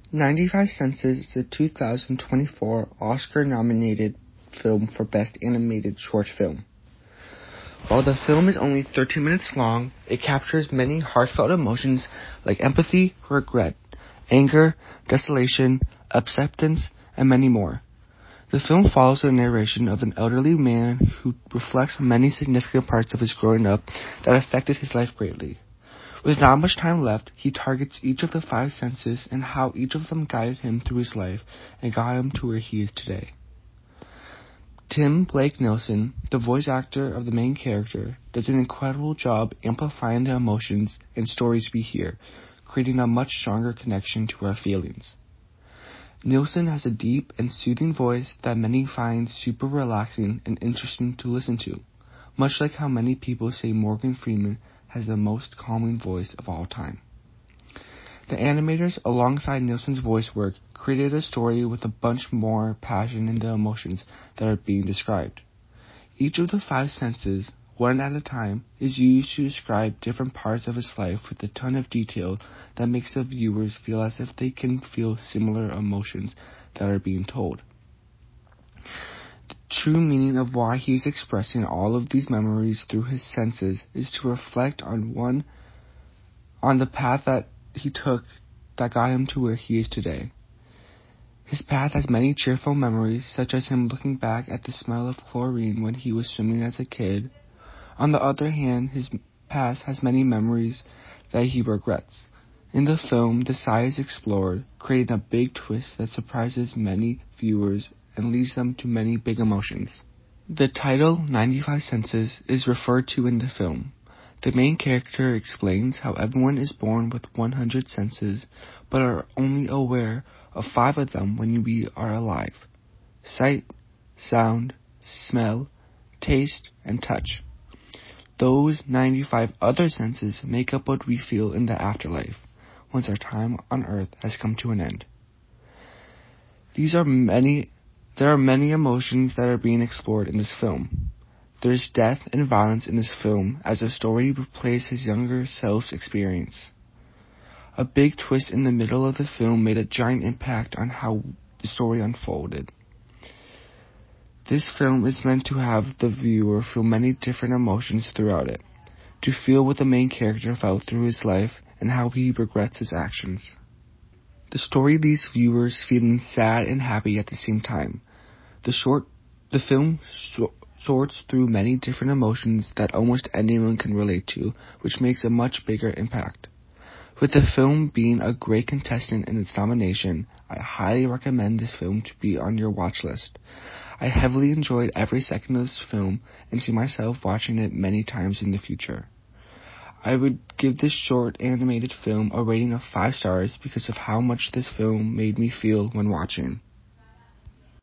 95 Senses is a 2024 Oscar-nominated film for Best Animated Short Film. While the film is only 13 minutes long, it captures many heartfelt emotions like empathy, regret, anger, desolation, acceptance, and many more. The film follows the narration of an elderly man who reflects many significant parts of his growing up that affected his life greatly. With not much time left, he targets each of the 5 senses and how each of them guided him through his life and got him to where he is today. Tim Blake Nelson, the voice actor of the main character, does an incredible job amplifying the emotions and stories we hear, creating a much stronger connection to our feelings. Nelson has a deep and soothing voice that many find super relaxing and interesting to listen to, much like how many people say Morgan Freeman has the most calming voice of all time. The animators, alongside Nelson's voice work, created a story with a bunch more passion in the emotions that are being described. Each of the 5 senses, one at a time, is used to describe different parts of his life with a ton of detail that makes the viewers feel as if they can feel similar emotions that are being told. The true meaning of why he is expressing all of these memories through his senses is to reflect on the path that he took that got him to where he is today. His path has many cheerful memories, such as him looking back at the smell of chlorine when he was swimming as a kid. On the other hand, his past has many memories that he regrets. In the film, the side is explored, creating a big twist that surprises many viewers and leads them to many big emotions. The title, 95 Senses, is referred to in the film. The main character explains how everyone is born with 100 senses, but are only aware of 5 of them when we are alive: sight, sound, smell, taste, and touch. Those 95 other senses make up what we feel in the afterlife, once our time on earth has come to an end. There are many emotions that are being explored in this film. There's death and violence in this film as the story replays his younger self's experience. A big twist in the middle of the film made a giant impact on how the story unfolded. This film is meant to have the viewer feel many different emotions throughout it, to feel what the main character felt through his life and how he regrets his actions. The story leaves viewers feeling sad and happy at the same time. The film sorts through many different emotions that almost anyone can relate to, which makes a much bigger impact. With the film being a great contestant in its nomination, I highly recommend this film to be on your watch list. I heavily enjoyed every second of this film and see myself watching it many times in the future. I would give this short animated film a rating of 5 stars because of how much this film made me feel when watching.